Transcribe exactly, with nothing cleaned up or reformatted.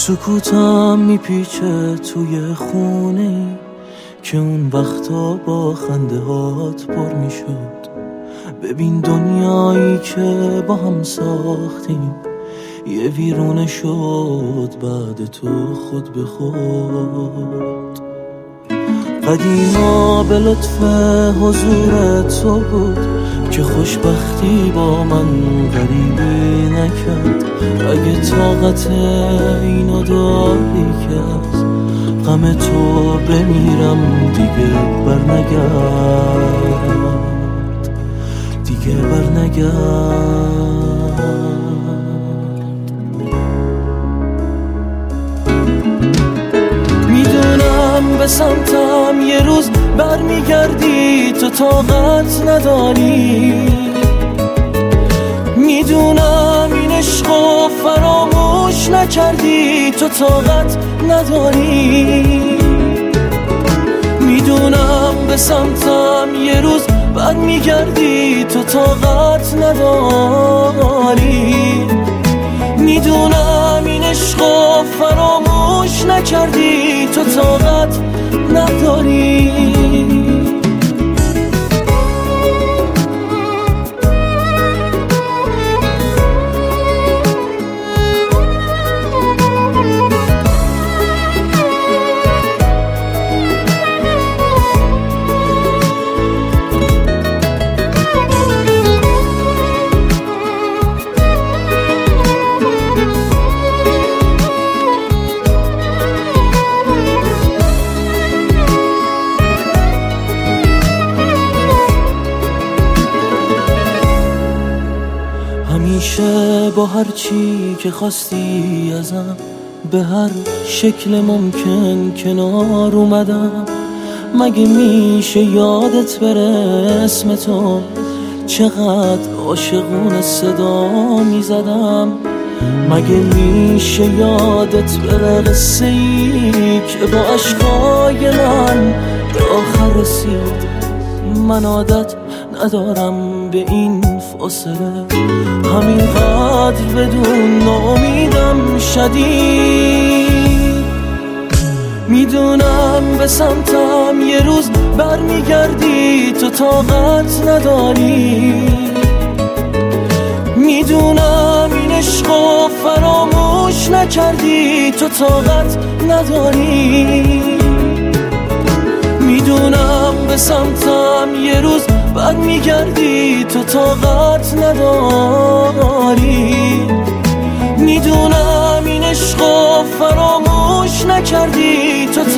سکوتم میپیچه توی خونه ای که اون وقتا با خنده هات پر میشد. ببین دنیایی که با هم ساختیم یه ویرونه شد بعد تو خود به خود. قدیما به لطف حضور تو بود که خوشبختی با من غریبی نکرد. اگه طاقت اینو داری که از غم تو بمیرم دیگه برنگرد، دیگه برنگرد. میدونم به سمتم یه روز برمیگردی، تو طاقت نداری. میدونم این عشقو فراموش نکردی، تو طاقت نداری. میدونم به سمتم یه روز برمیگردی، تو طاقت نداری. میدونم این عشقو فراموش نکردی، تو طاقت نداری. همیشه با هر چی که خواستی ازم به هر شکل ممکن کنار اومدم. مگه میشه یادت بره اسم تو، چقدر عاشقونه صدا میزدم. مگه میشه یادت بره قصه ای که با عشقای من به آخر رسید. من عادت ندارم به این فاصله، همینقدر بدون ناامیدم شدید. میدونم به سمتم یه روز برمیگردی، تو طاقت نداری. میدونم این عشقو فراموش نکردی، تو طاقت نداری. میدونم به سمتم یه روز برمیگردی، تو طاقت نداری. میدونم این عشقو فراموش نکردی، تو